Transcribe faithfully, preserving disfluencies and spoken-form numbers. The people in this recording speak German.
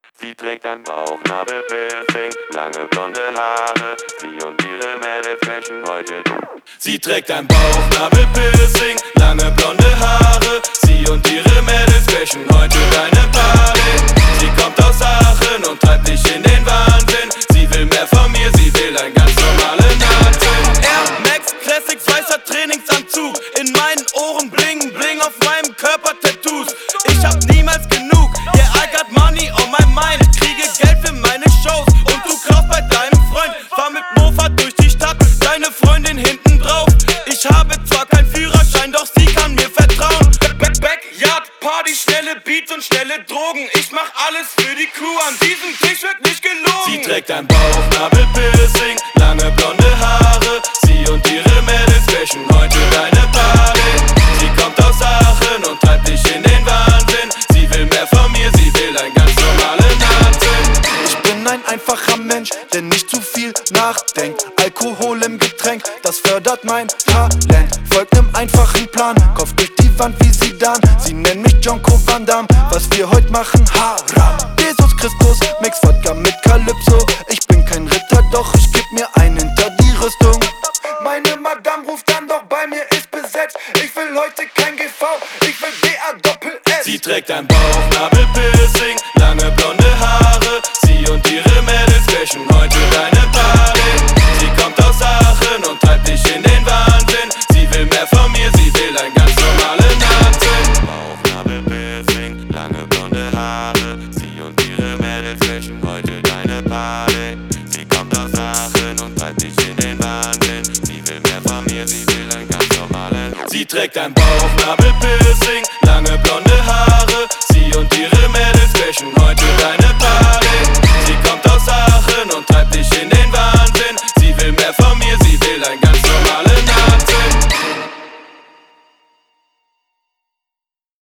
Sie trägt ein Bauchnabelpiercing, lange blonde Haare. Sie und ihre Mädels flashen heute. Sie trägt ein Bauchnabelpiercing, lange blonde Haare. Sie und ihre Mädels flashen heute deine Party. Sie kommt aus Aachen und treibt dich in den Wahnsinn. Sie will mehr von mir, sie will ein ganz normalen Nasen. Air Max Classics, weißer Trainingsanzug. In meinen Ohren bling, bling, auf meinem Körper Tattoos. Ich hab niemals genug, yeah I got money on my mind. Kriege Geld für meine Shows und du klaust bei deinem Freund. Fahr mit Mofa durch die Stadt, deine Freundin hinten drauf. Ich habe zwar keinen Führerschein, doch sie kann mir vertrauen. Back Backyard Party, schnelle Beats und schnelle Drogen. Ich mach alles für die Crew, an diesem Tisch wird nicht gelogen. Sie trägt ein Bauchnabelpiercing, lange blonde Haare. Sie und ihre Mädels flashen heute deine Party. Sie kommt aus Aachen und treibt dich in den Wahnsinn. Sie will mehr von mir, sie will ein ganz normalen Nasen. Ich bin ein einfacher Mensch, der nicht zu viel nachdenkt. Alkohol im Getränk, das fördert mein Talent. Folgt nem einfachen Plan, Kopf durch die Wand wie Zidane. Sie nennen mich Jonko Van Damme, was wir heute machen, Haram. Jesus Christus, mix Wodka mit Calypso. Ich bin kein Ritter, doch ich geb mir ein hinter die Rüstung. Meine Madame ruft an, doch bei mir ist besetzt. Ich will heute kein G V, ich will B A Doppel S. Sie trägt ein Bauchnabelpiercing, lange blonde Haare. Sie und ihre Mädels flashen heute deine Party. Sie kommt aus Aachen und treibt dich in den Wahnsinn. Sie will mehr von mir, sie will ein ganz normalen Nasen. Bauchnabelpiercing, lange blonde Haare. Sie und ihre Mädels flashen heute deine Party. Sie kommt aus Aachen und treibt dich in den Wahnsinn. Sie will mehr von mir, sie will ein ganz normalen. Sie trägt ein Bauchnabelpiercing, lange blonde Haare. Sie und ihre Mädels flashen heute deine Party. Sie kommt aus Aachen und treibt dich in den Wahnsinn. Sie will mehr von mir, sie will ein ganz